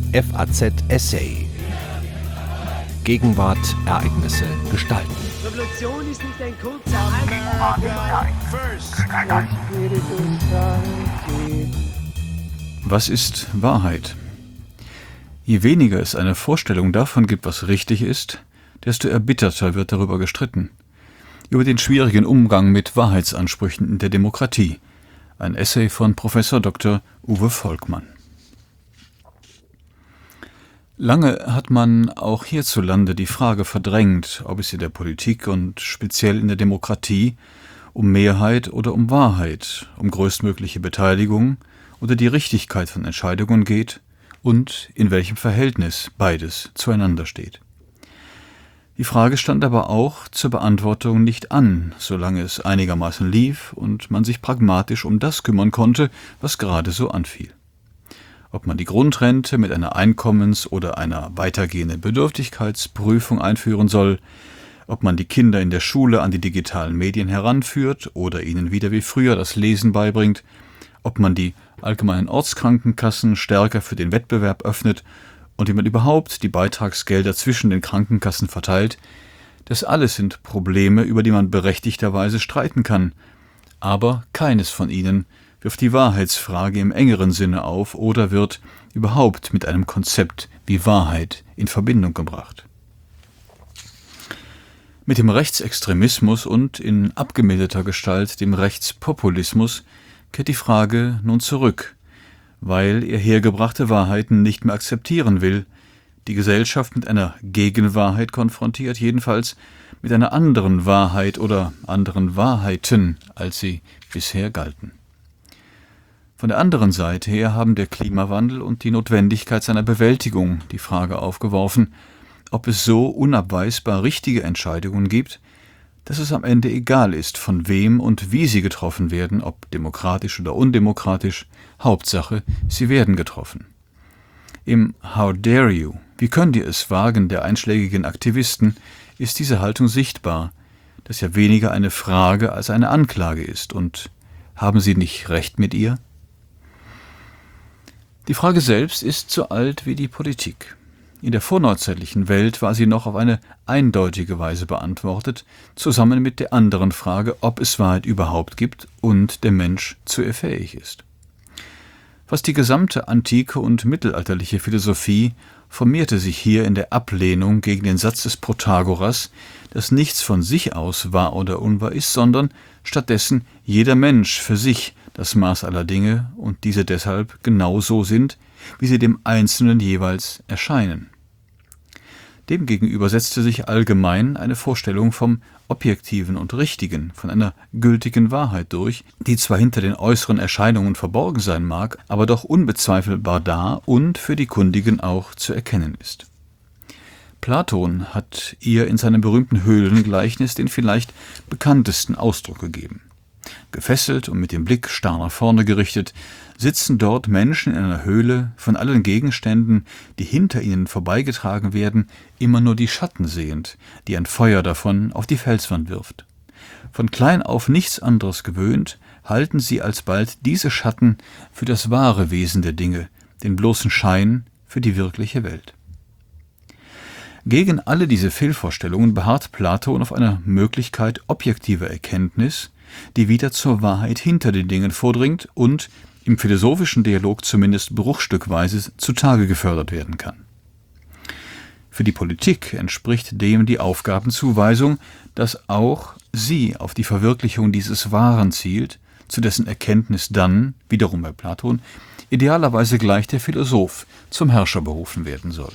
FAZ Essay. Gegenwart, Ereignisse, Gestalten. Revolution ist nicht ein kurzer Was ist Wahrheit? Je weniger es eine Vorstellung davon gibt, was richtig ist, desto erbitterter wird darüber gestritten. Über den schwierigen Umgang mit Wahrheitsansprüchen in der Demokratie. Ein Essay von Professor Dr. Uwe Volkmann. Lange hat man auch hierzulande die Frage verdrängt, ob es in der Politik und speziell in der Demokratie um Mehrheit oder um Wahrheit, um größtmögliche Beteiligung oder die Richtigkeit von Entscheidungen geht und in welchem Verhältnis beides zueinander steht. Die Frage stand aber auch zur Beantwortung nicht an, solange es einigermaßen lief und man sich pragmatisch um das kümmern konnte, was gerade so anfiel. Ob man die Grundrente mit einer Einkommens- oder einer weitergehenden Bedürftigkeitsprüfung einführen soll, ob man die Kinder in der Schule an die digitalen Medien heranführt oder ihnen wieder wie früher das Lesen beibringt, ob man die allgemeinen Ortskrankenkassen stärker für den Wettbewerb öffnet und wie man überhaupt die Beitragsgelder zwischen den Krankenkassen verteilt, das alles sind Probleme, über die man berechtigterweise streiten kann, aber keines von ihnen wirft die Wahrheitsfrage im engeren Sinne auf oder wird überhaupt mit einem Konzept wie Wahrheit in Verbindung gebracht. Mit dem Rechtsextremismus und in abgemilderter Gestalt dem Rechtspopulismus kehrt die Frage nun zurück, weil er hergebrachte Wahrheiten nicht mehr akzeptieren will, die Gesellschaft mit einer Gegenwahrheit konfrontiert, jedenfalls mit einer anderen Wahrheit oder anderen Wahrheiten, als sie bisher galten. Von der anderen Seite her haben der Klimawandel und die Notwendigkeit seiner Bewältigung die Frage aufgeworfen, ob es so unabweisbar richtige Entscheidungen gibt, dass es am Ende egal ist, von wem und wie sie getroffen werden, ob demokratisch oder undemokratisch, Hauptsache, sie werden getroffen. Im How dare you, wie könnt ihr es wagen der einschlägigen Aktivisten, ist diese Haltung sichtbar, das ja weniger eine Frage als eine Anklage ist. Und haben sie nicht recht mit ihr? Die Frage selbst ist so alt wie die Politik. In der vorneuzeitlichen Welt war sie noch auf eine eindeutige Weise beantwortet, zusammen mit der anderen Frage, ob es Wahrheit überhaupt gibt und der Mensch zu ihr fähig ist. Fast die gesamte antike und mittelalterliche Philosophie formierte sich hier in der Ablehnung gegen den Satz des Protagoras, dass nichts von sich aus wahr oder unwahr ist, sondern stattdessen jeder Mensch für sich das Maß aller Dinge und diese deshalb genau so sind, wie sie dem Einzelnen jeweils erscheinen. Demgegenüber setzte sich allgemein eine Vorstellung vom Objektiven und Richtigen, von einer gültigen Wahrheit durch, die zwar hinter den äußeren Erscheinungen verborgen sein mag, aber doch unbezweifelbar da und für die Kundigen auch zu erkennen ist. Platon hat ihr in seinem berühmten Höhlengleichnis den vielleicht bekanntesten Ausdruck gegeben. Gefesselt und mit dem Blick starr nach vorne gerichtet, sitzen dort Menschen in einer Höhle, von allen Gegenständen, die hinter ihnen vorbeigetragen werden, immer nur die Schatten sehend, die ein Feuer davon auf die Felswand wirft. Von klein auf nichts anderes gewöhnt, halten sie alsbald diese Schatten für das wahre Wesen der Dinge, den bloßen Schein für die wirkliche Welt. Gegen alle diese Fehlvorstellungen beharrt Platon auf einer Möglichkeit objektiver Erkenntnis, die wieder zur Wahrheit hinter den Dingen vordringt und im philosophischen Dialog zumindest bruchstückweise zutage gefördert werden kann. Für die Politik entspricht dem die Aufgabenzuweisung, dass auch sie auf die Verwirklichung dieses Wahren zielt, zu dessen Erkenntnis dann, wiederum bei Platon, idealerweise gleich der Philosoph zum Herrscher berufen werden soll.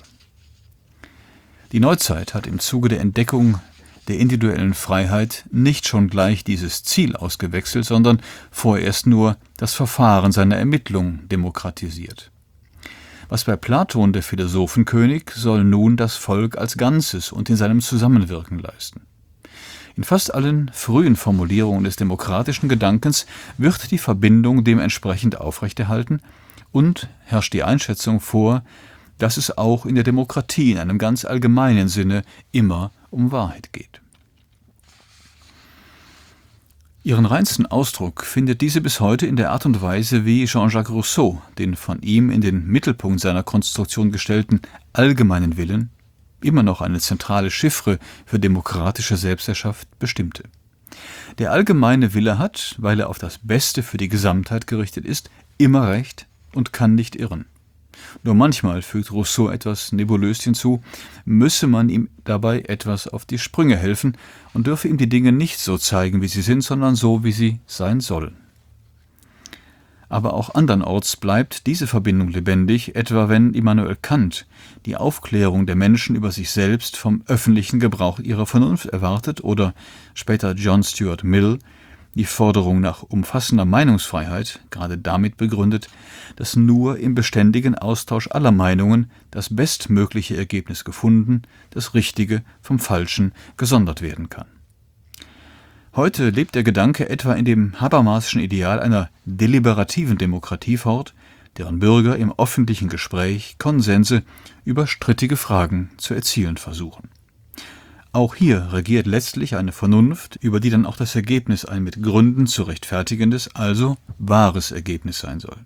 Die Neuzeit hat im Zuge der Entdeckung der individuellen Freiheit nicht schon gleich dieses Ziel ausgewechselt, sondern vorerst nur das Verfahren seiner Ermittlung demokratisiert. Was bei Platon der Philosophenkönig, soll nun das Volk als Ganzes und in seinem Zusammenwirken leisten. In fast allen frühen Formulierungen des demokratischen Gedankens wird die Verbindung dementsprechend aufrechterhalten und herrscht die Einschätzung vor, dass es auch in der Demokratie in einem ganz allgemeinen Sinne immer um Wahrheit geht. Ihren reinsten Ausdruck findet diese bis heute in der Art und Weise, wie Jean-Jacques Rousseau den von ihm in den Mittelpunkt seiner Konstruktion gestellten allgemeinen Willen, immer noch eine zentrale Chiffre für demokratische Selbstherrschaft, bestimmte. Der allgemeine Wille hat, weil er auf das Beste für die Gesamtheit gerichtet ist, immer recht und kann nicht irren. Nur manchmal, fügt Rousseau etwas nebulös hinzu, müsse man ihm dabei etwas auf die Sprünge helfen und dürfe ihm die Dinge nicht so zeigen, wie sie sind, sondern so, wie sie sein sollen. Aber auch andernorts bleibt diese Verbindung lebendig, etwa wenn Immanuel Kant die Aufklärung der Menschen über sich selbst vom öffentlichen Gebrauch ihrer Vernunft erwartet oder später John Stuart Mill die Forderung nach umfassender Meinungsfreiheit gerade damit begründet, dass nur im beständigen Austausch aller Meinungen das bestmögliche Ergebnis gefunden, das Richtige vom Falschen gesondert werden kann. Heute lebt der Gedanke etwa in dem Habermaschen Ideal einer deliberativen Demokratie fort, deren Bürger im öffentlichen Gespräch Konsense über strittige Fragen zu erzielen versuchen. Auch hier regiert letztlich eine Vernunft, über die dann auch das Ergebnis ein mit Gründen zu rechtfertigendes, also wahres Ergebnis sein soll.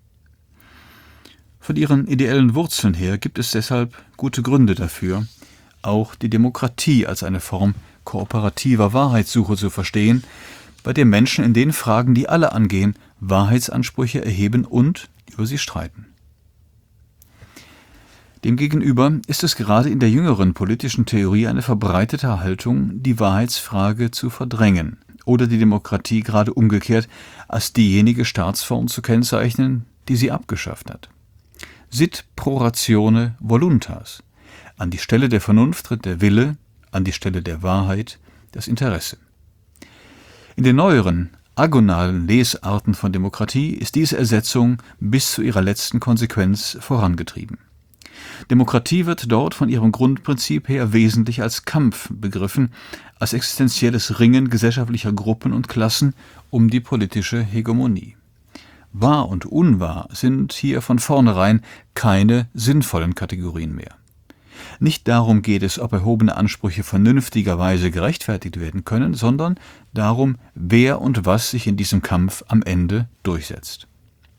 Von ihren ideellen Wurzeln her gibt es deshalb gute Gründe dafür, auch die Demokratie als eine Form kooperativer Wahrheitssuche zu verstehen, bei der Menschen in den Fragen, die alle angehen, Wahrheitsansprüche erheben und über sie streiten. Demgegenüber ist es gerade in der jüngeren politischen Theorie eine verbreitete Haltung, die Wahrheitsfrage zu verdrängen oder die Demokratie gerade umgekehrt als diejenige Staatsform zu kennzeichnen, die sie abgeschafft hat. Sit pro ratione voluntas. An die Stelle der Vernunft tritt der Wille, an die Stelle der Wahrheit das Interesse. In den neueren, agonalen Lesarten von Demokratie ist diese Ersetzung bis zu ihrer letzten Konsequenz vorangetrieben. Demokratie wird dort von ihrem Grundprinzip her wesentlich als Kampf begriffen, als existenzielles Ringen gesellschaftlicher Gruppen und Klassen um die politische Hegemonie. Wahr und unwahr sind hier von vornherein keine sinnvollen Kategorien mehr. Nicht darum geht es, ob erhobene Ansprüche vernünftigerweise gerechtfertigt werden können, sondern darum, wer und was sich in diesem Kampf am Ende durchsetzt.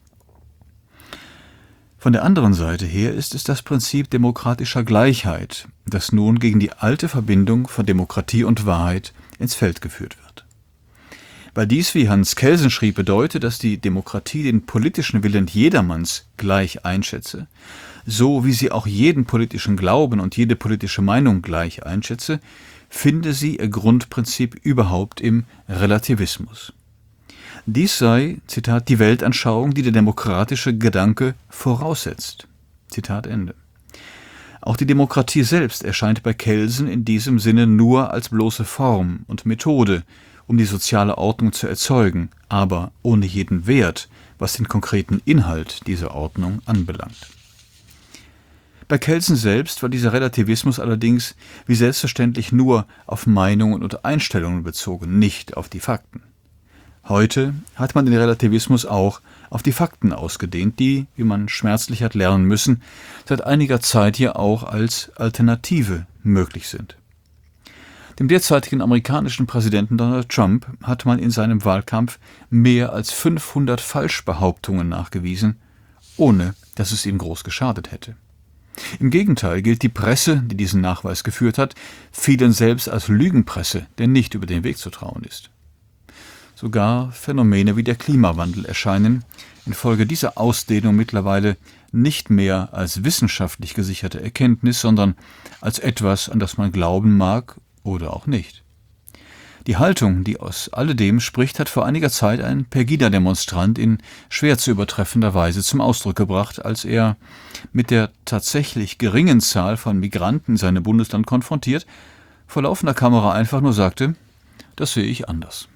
Von der anderen Seite her ist es das Prinzip demokratischer Gleichheit, das nun gegen die alte Verbindung von Demokratie und Wahrheit ins Feld geführt wird. Weil dies, wie Hans Kelsen schrieb, bedeutet, dass die Demokratie den politischen Willen jedermanns gleich einschätze, so wie sie auch jeden politischen Glauben und jede politische Meinung gleich einschätze, finde sie ihr Grundprinzip überhaupt im Relativismus. Dies sei, Zitat, die Weltanschauung, die der demokratische Gedanke voraussetzt. Zitat Ende. Auch die Demokratie selbst erscheint bei Kelsen in diesem Sinne nur als bloße Form und Methode, um die soziale Ordnung zu erzeugen, aber ohne jeden Wert, was den konkreten Inhalt dieser Ordnung anbelangt. Bei Kelsen selbst war dieser Relativismus allerdings wie selbstverständlich nur auf Meinungen und Einstellungen bezogen, nicht auf die Fakten. Heute hat man den Relativismus auch auf die Fakten ausgedehnt, die, wie man schmerzlich hat lernen müssen, seit einiger Zeit hier auch als Alternative möglich sind. Dem derzeitigen amerikanischen Präsidenten Donald Trump hat man in seinem Wahlkampf mehr als 500 Falschbehauptungen nachgewiesen, ohne dass es ihm groß geschadet hätte. Im Gegenteil gilt die Presse, die diesen Nachweis geführt hat, vielen selbst als Lügenpresse, der nicht über den Weg zu trauen ist. Sogar Phänomene wie der Klimawandel erscheinen infolge dieser Ausdehnung mittlerweile nicht mehr als wissenschaftlich gesicherte Erkenntnis, sondern als etwas, an das man glauben mag oder auch nicht. Die Haltung, die aus alledem spricht, hat vor einiger Zeit ein Pegida-Demonstrant in schwer zu übertreffender Weise zum Ausdruck gebracht, als er mit der tatsächlich geringen Zahl von Migranten in seinem Bundesland konfrontiert, vor laufender Kamera einfach nur sagte, das sehe ich anders.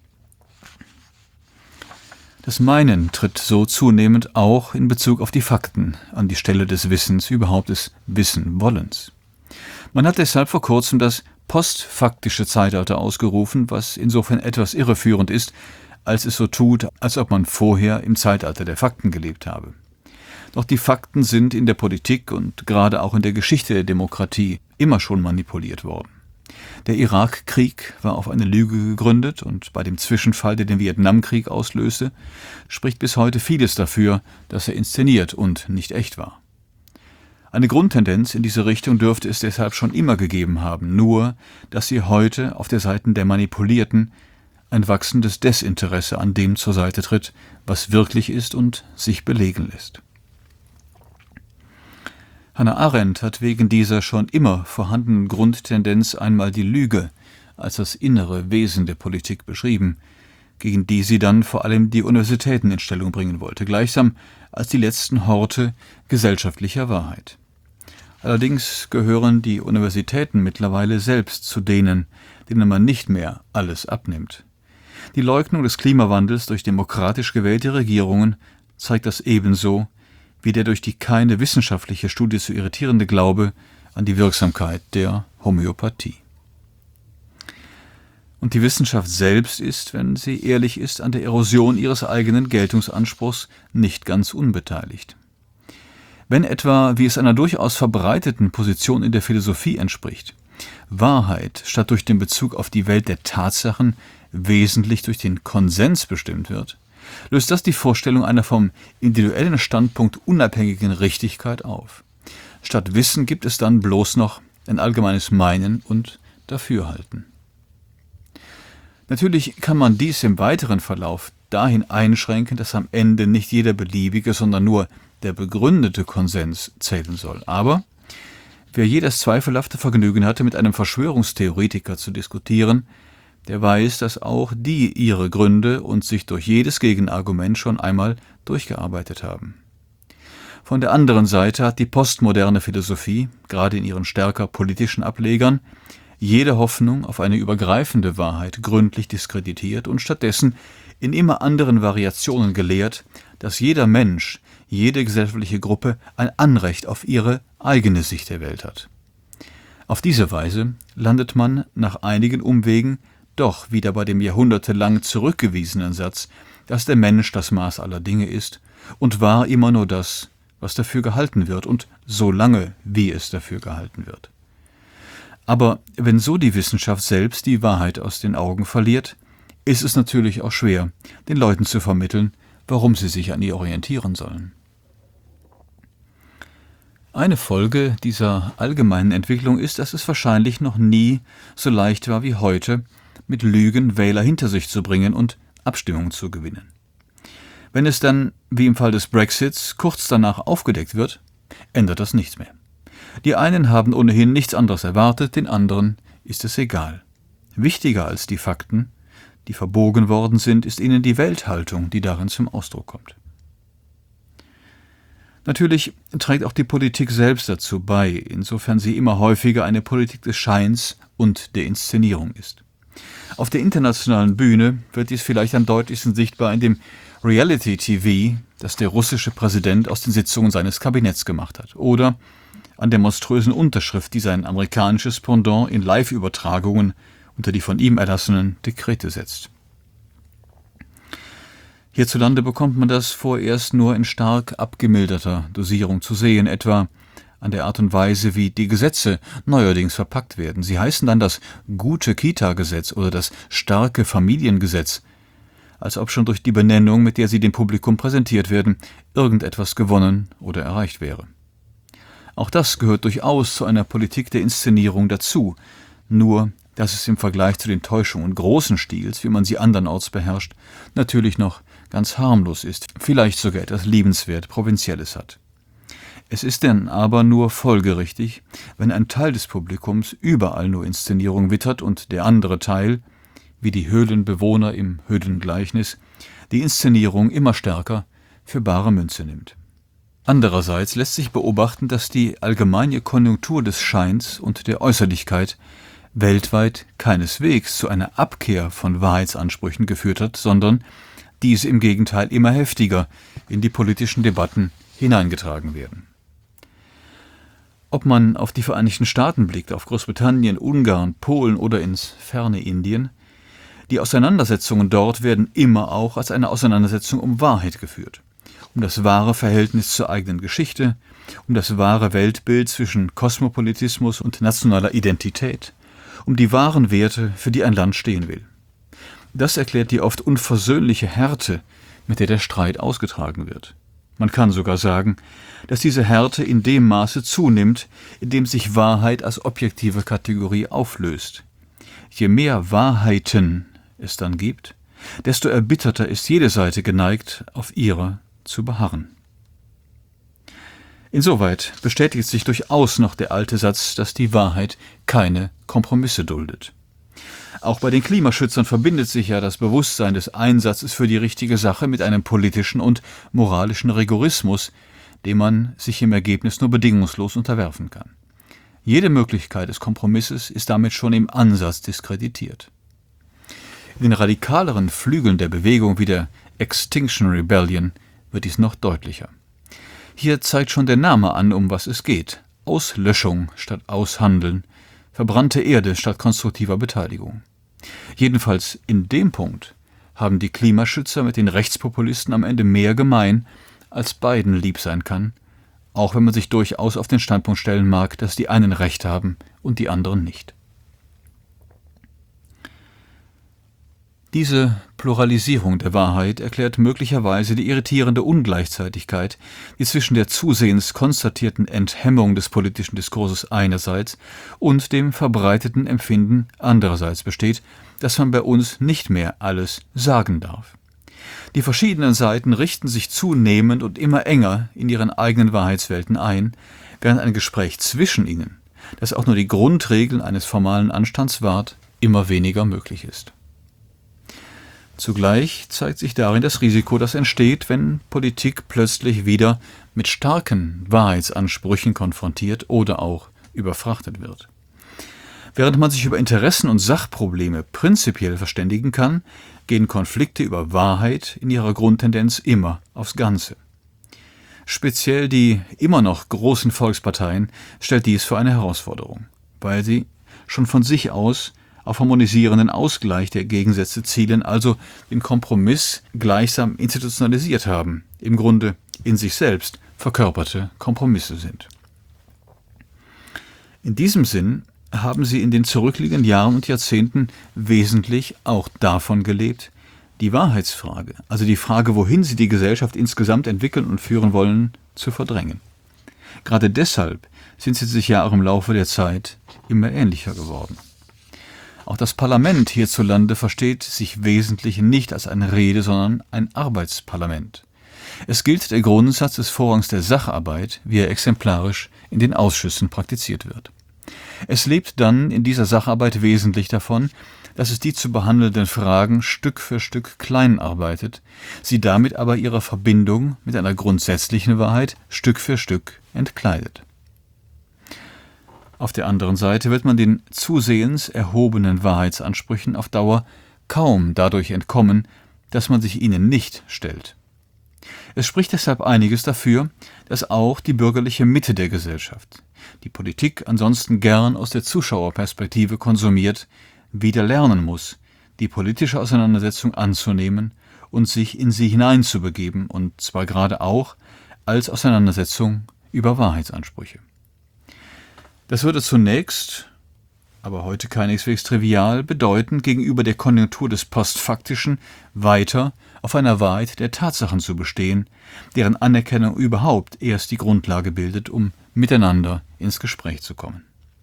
Das Meinen tritt so zunehmend auch in Bezug auf die Fakten an die Stelle des Wissens, überhaupt des Wissenwollens. Man hat deshalb vor kurzem das postfaktische Zeitalter ausgerufen, was insofern etwas irreführend ist, als es so tut, als ob man vorher im Zeitalter der Fakten gelebt habe. Doch die Fakten sind in der Politik und gerade auch in der Geschichte der Demokratie immer schon manipuliert worden. Der Irakkrieg war auf eine Lüge gegründet und bei dem Zwischenfall, der den Vietnamkrieg auslöste, spricht bis heute vieles dafür, dass er inszeniert und nicht echt war. Eine Grundtendenz in diese Richtung dürfte es deshalb schon immer gegeben haben, nur dass sie heute auf der Seite der Manipulierten ein wachsendes Desinteresse an dem zur Seite tritt, was wirklich ist und sich belegen lässt. Hannah Arendt hat wegen dieser schon immer vorhandenen Grundtendenz einmal die Lüge als das innere Wesen der Politik beschrieben, gegen die sie dann vor allem die Universitäten in Stellung bringen wollte, gleichsam als die letzten Horte gesellschaftlicher Wahrheit. Allerdings gehören die Universitäten mittlerweile selbst zu denen man nicht mehr alles abnimmt. Die Leugnung des Klimawandels durch demokratisch gewählte Regierungen zeigt das ebenso wie der durch die keine wissenschaftliche Studie zu irritierende Glaube an die Wirksamkeit der Homöopathie. Und die Wissenschaft selbst ist, wenn sie ehrlich ist, an der Erosion ihres eigenen Geltungsanspruchs nicht ganz unbeteiligt. Wenn etwa, wie es einer durchaus verbreiteten Position in der Philosophie entspricht, Wahrheit statt durch den Bezug auf die Welt der Tatsachen wesentlich durch den Konsens bestimmt wird, löst das die Vorstellung einer vom individuellen Standpunkt unabhängigen Richtigkeit auf. Statt Wissen gibt es dann bloß noch ein allgemeines Meinen und Dafürhalten. Natürlich kann man dies im weiteren Verlauf dahin einschränken, dass am Ende nicht jeder beliebige, sondern nur der begründete Konsens zählen soll. Aber wer je das zweifelhafte Vergnügen hatte, mit einem Verschwörungstheoretiker zu diskutieren, der weiß, dass auch die ihre Gründe und sich durch jedes Gegenargument schon einmal durchgearbeitet haben. Von der anderen Seite hat die postmoderne Philosophie, gerade in ihren stärker politischen Ablegern, jede Hoffnung auf eine übergreifende Wahrheit gründlich diskreditiert und stattdessen in immer anderen Variationen gelehrt, dass jeder Mensch, jede gesellschaftliche Gruppe ein Anrecht auf ihre eigene Sicht der Welt hat. Auf diese Weise landet man nach einigen Umwegen doch wieder bei dem jahrhundertelang zurückgewiesenen Satz, dass der Mensch das Maß aller Dinge ist und wahr immer nur das, was dafür gehalten wird und so lange, wie es dafür gehalten wird. Aber wenn so die Wissenschaft selbst die Wahrheit aus den Augen verliert, ist es natürlich auch schwer, den Leuten zu vermitteln, warum sie sich an ihr orientieren sollen. Eine Folge dieser allgemeinen Entwicklung ist, dass es wahrscheinlich noch nie so leicht war wie heute, mit Lügen Wähler hinter sich zu bringen und Abstimmungen zu gewinnen. Wenn es dann, wie im Fall des Brexits, kurz danach aufgedeckt wird, ändert das nichts mehr. Die einen haben ohnehin nichts anderes erwartet, den anderen ist es egal. Wichtiger als die Fakten, die verbogen worden sind, ist ihnen die Welthaltung, die darin zum Ausdruck kommt. Natürlich trägt auch die Politik selbst dazu bei, insofern sie immer häufiger eine Politik des Scheins und der Inszenierung ist. Auf der internationalen Bühne wird dies vielleicht am deutlichsten sichtbar in dem Reality-TV, das der russische Präsident aus den Sitzungen seines Kabinetts gemacht hat, oder an der monströsen Unterschrift, die sein amerikanisches Pendant in Live-Übertragungen unter die von ihm erlassenen Dekrete setzt. Hierzulande bekommt man das vorerst nur in stark abgemilderter Dosierung zu sehen, etwa an der Art und Weise, wie die Gesetze neuerdings verpackt werden. Sie heißen dann das gute Kita-Gesetz oder das starke Familiengesetz, als ob schon durch die Benennung, mit der sie dem Publikum präsentiert werden, irgendetwas gewonnen oder erreicht wäre. Auch das gehört durchaus zu einer Politik der Inszenierung dazu, nur dass es im Vergleich zu den Täuschungen großen Stils, wie man sie andernorts beherrscht, natürlich noch ganz harmlos ist, vielleicht sogar etwas liebenswert Provinzielles hat. Es ist denn aber nur folgerichtig, wenn ein Teil des Publikums überall nur Inszenierung wittert und der andere Teil, wie die Höhlenbewohner im Höhlengleichnis, die Inszenierung immer stärker für bare Münze nimmt. Andererseits lässt sich beobachten, dass die allgemeine Konjunktur des Scheins und der Äußerlichkeit weltweit keineswegs zu einer Abkehr von Wahrheitsansprüchen geführt hat, sondern diese im Gegenteil immer heftiger in die politischen Debatten hineingetragen werden. Ob man auf die Vereinigten Staaten blickt, auf Großbritannien, Ungarn, Polen oder ins ferne Indien, die Auseinandersetzungen dort werden immer auch als eine Auseinandersetzung um Wahrheit geführt, um das wahre Verhältnis zur eigenen Geschichte, um das wahre Weltbild zwischen Kosmopolitismus und nationaler Identität, um die wahren Werte, für die ein Land stehen will. Das erklärt die oft unversöhnliche Härte, mit der der Streit ausgetragen wird. Man kann sogar sagen, dass diese Härte in dem Maße zunimmt, in dem sich Wahrheit als objektive Kategorie auflöst. Je mehr Wahrheiten es dann gibt, desto erbitterter ist jede Seite geneigt, auf ihrer zu beharren. Insoweit bestätigt sich durchaus noch der alte Satz, dass die Wahrheit keine Kompromisse duldet. Auch bei den Klimaschützern verbindet sich ja das Bewusstsein des Einsatzes für die richtige Sache mit einem politischen und moralischen Rigorismus, dem man sich im Ergebnis nur bedingungslos unterwerfen kann. Jede Möglichkeit des Kompromisses ist damit schon im Ansatz diskreditiert. In den radikaleren Flügeln der Bewegung wie der Extinction Rebellion wird dies noch deutlicher. Hier zeigt schon der Name an, um was es geht. Auslöschung statt Aushandeln, verbrannte Erde statt konstruktiver Beteiligung. Jedenfalls in dem Punkt haben die Klimaschützer mit den Rechtspopulisten am Ende mehr gemein, als beiden lieb sein kann, auch wenn man sich durchaus auf den Standpunkt stellen mag, dass die einen Recht haben und die anderen nicht. Diese Pluralisierung der Wahrheit erklärt möglicherweise die irritierende Ungleichzeitigkeit, die zwischen der zusehends konstatierten Enthemmung des politischen Diskurses einerseits und dem verbreiteten Empfinden andererseits besteht, dass man bei uns nicht mehr alles sagen darf. Die verschiedenen Seiten richten sich zunehmend und immer enger in ihren eigenen Wahrheitswelten ein, während ein Gespräch zwischen ihnen, das auch nur die Grundregeln eines formalen Anstands wahrt, immer weniger möglich ist. Zugleich zeigt sich darin das Risiko, das entsteht, wenn Politik plötzlich wieder mit starken Wahrheitsansprüchen konfrontiert oder auch überfrachtet wird. Während man sich über Interessen und Sachprobleme prinzipiell verständigen kann, gehen Konflikte über Wahrheit in ihrer Grundtendenz immer aufs Ganze. Speziell die immer noch großen Volksparteien stellt dies für eine Herausforderung, weil sie schon von sich aus auf harmonisierenden Ausgleich der Gegensätze zielen, also den Kompromiss gleichsam institutionalisiert haben, im Grunde in sich selbst verkörperte Kompromisse sind. In diesem Sinn haben sie in den zurückliegenden Jahren und Jahrzehnten wesentlich auch davon gelebt, die Wahrheitsfrage, also die Frage, wohin sie die Gesellschaft insgesamt entwickeln und führen wollen, zu verdrängen. Gerade deshalb sind sie sich ja auch im Laufe der Zeit immer ähnlicher geworden. Auch das Parlament hierzulande versteht sich wesentlich nicht als ein Rede-, sondern ein Arbeitsparlament. Es gilt der Grundsatz des Vorrangs der Sacharbeit, wie er exemplarisch in den Ausschüssen praktiziert wird. Es lebt dann in dieser Sacharbeit wesentlich davon, dass es die zu behandelnden Fragen Stück für Stück klein arbeitet, sie damit aber ihrer Verbindung mit einer grundsätzlichen Wahrheit Stück für Stück entkleidet. Auf der anderen Seite wird man den zusehends erhobenen Wahrheitsansprüchen auf Dauer kaum dadurch entkommen, dass man sich ihnen nicht stellt. Es spricht deshalb einiges dafür, dass auch die bürgerliche Mitte der Gesellschaft, die Politik ansonsten gern aus der Zuschauerperspektive konsumiert, wieder lernen muss, die politische Auseinandersetzung anzunehmen und sich in sie hineinzubegeben, und zwar gerade auch als Auseinandersetzung über Wahrheitsansprüche. Das würde zunächst, aber heute keineswegs trivial, bedeuten, gegenüber der Konjunktur des Postfaktischen weiter auf einer Wahrheit der Tatsachen zu bestehen, deren Anerkennung überhaupt erst die Grundlage bildet, um miteinander ins Gespräch zu kommen.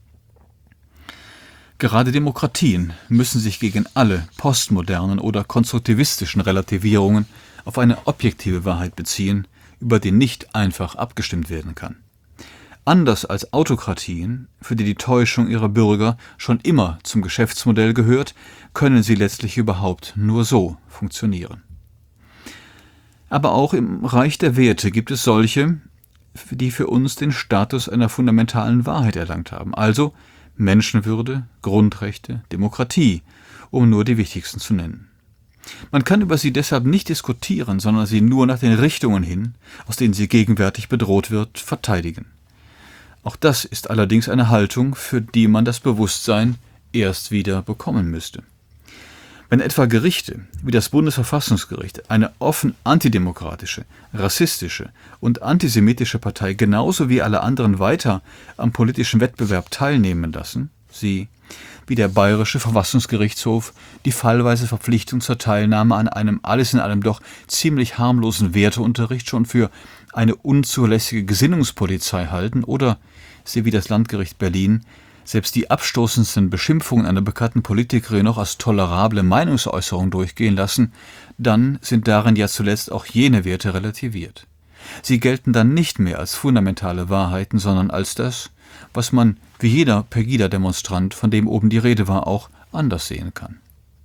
Gerade Demokratien müssen sich gegen alle postmodernen oder konstruktivistischen Relativierungen auf eine objektive Wahrheit beziehen, über die nicht einfach abgestimmt werden kann. Anders als Autokratien, für die die Täuschung ihrer Bürger schon immer zum Geschäftsmodell gehört, können sie letztlich überhaupt nur so funktionieren. Aber auch im Reich der Werte gibt es solche, die für uns den Status einer fundamentalen Wahrheit erlangt haben, also Menschenwürde, Grundrechte, Demokratie, um nur die wichtigsten zu nennen. Man kann über sie deshalb nicht diskutieren, sondern sie nur nach den Richtungen hin, aus denen sie gegenwärtig bedroht wird, verteidigen. Auch das ist allerdings eine Haltung, für die man das Bewusstsein erst wieder bekommen müsste. Wenn etwa Gerichte wie das Bundesverfassungsgericht eine offen antidemokratische, rassistische und antisemitische Partei genauso wie alle anderen weiter am politischen Wettbewerb teilnehmen lassen, Sie, wie der Bayerische Verfassungsgerichtshof, die fallweise Verpflichtung zur Teilnahme an einem alles in allem doch ziemlich harmlosen Werteunterricht schon für eine unzulässige Gesinnungspolizei halten, oder sie wie das Landgericht Berlin selbst die abstoßendsten Beschimpfungen einer bekannten Politikerin noch als tolerable Meinungsäußerung durchgehen lassen, dann sind darin ja zuletzt auch jene Werte relativiert. Sie gelten dann nicht mehr als fundamentale Wahrheiten, sondern als das, was man, wie jeder Pegida-Demonstrant, von dem oben die Rede war, auch anders sehen kann.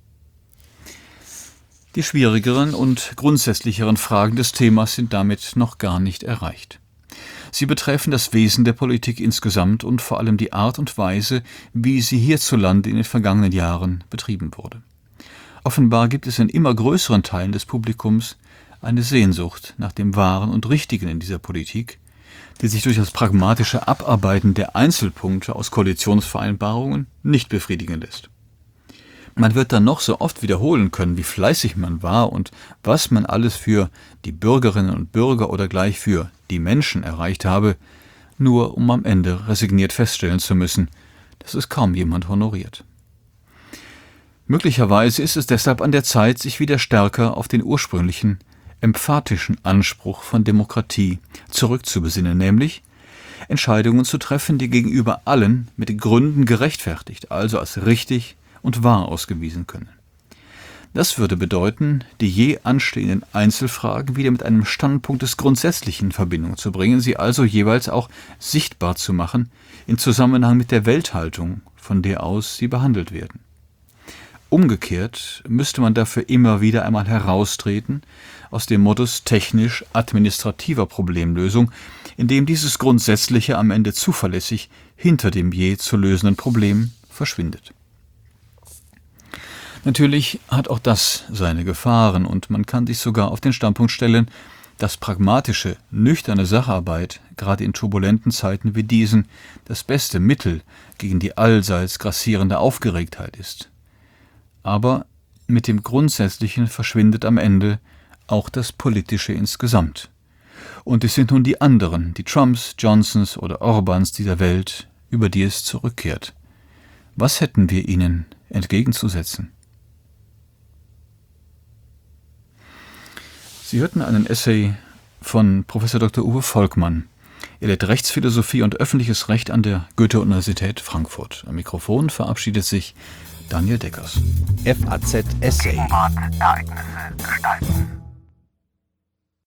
Die schwierigeren und grundsätzlicheren Fragen des Themas sind damit noch gar nicht erreicht. Sie betreffen das Wesen der Politik insgesamt und vor allem die Art und Weise, wie sie hierzulande in den vergangenen Jahren betrieben wurde. Offenbar gibt es in immer größeren Teilen des Publikums eine Sehnsucht nach dem Wahren und Richtigen in dieser Politik, die sich durch das pragmatische Abarbeiten der Einzelpunkte aus Koalitionsvereinbarungen nicht befriedigen lässt. Man wird dann noch so oft wiederholen können, wie fleißig man war und was man alles für die Bürgerinnen und Bürger oder gleich für die Menschen erreicht habe, nur um am Ende resigniert feststellen zu müssen, dass es kaum jemand honoriert. Möglicherweise ist es deshalb an der Zeit, sich wieder stärker auf den ursprünglichen, emphatischen Anspruch von Demokratie zurückzubesinnen, nämlich Entscheidungen zu treffen, die gegenüber allen mit Gründen gerechtfertigt, also als richtig und wahr ausgewiesen können. Das würde bedeuten, die je anstehenden Einzelfragen wieder mit einem Standpunkt des Grundsätzlichen in Verbindung zu bringen, sie also jeweils auch sichtbar zu machen in Zusammenhang mit der Welthaltung, von der aus sie behandelt werden. Umgekehrt müsste man dafür immer wieder einmal heraustreten aus dem Modus technisch-administrativer Problemlösung, in dem dieses Grundsätzliche am Ende zuverlässig hinter dem je zu lösenden Problem verschwindet. Natürlich hat auch das seine Gefahren und man kann sich sogar auf den Standpunkt stellen, dass pragmatische, nüchterne Sacharbeit gerade in turbulenten Zeiten wie diesen das beste Mittel gegen die allseits grassierende Aufgeregtheit ist. Aber mit dem Grundsätzlichen verschwindet am Ende auch das Politische insgesamt. Und es sind nun die anderen, die Trumps, Johnsons oder Orbans dieser Welt, über die es zurückkehrt. Was hätten wir ihnen entgegenzusetzen? Sie hörten einen Essay von Prof. Dr. Uwe Volkmann. Er lehrt Rechtsphilosophie und öffentliches Recht an der Goethe-Universität Frankfurt. Am Mikrofon verabschiedet sich Daniel Deckers. FAZ Essay. Ereignisse gestalten.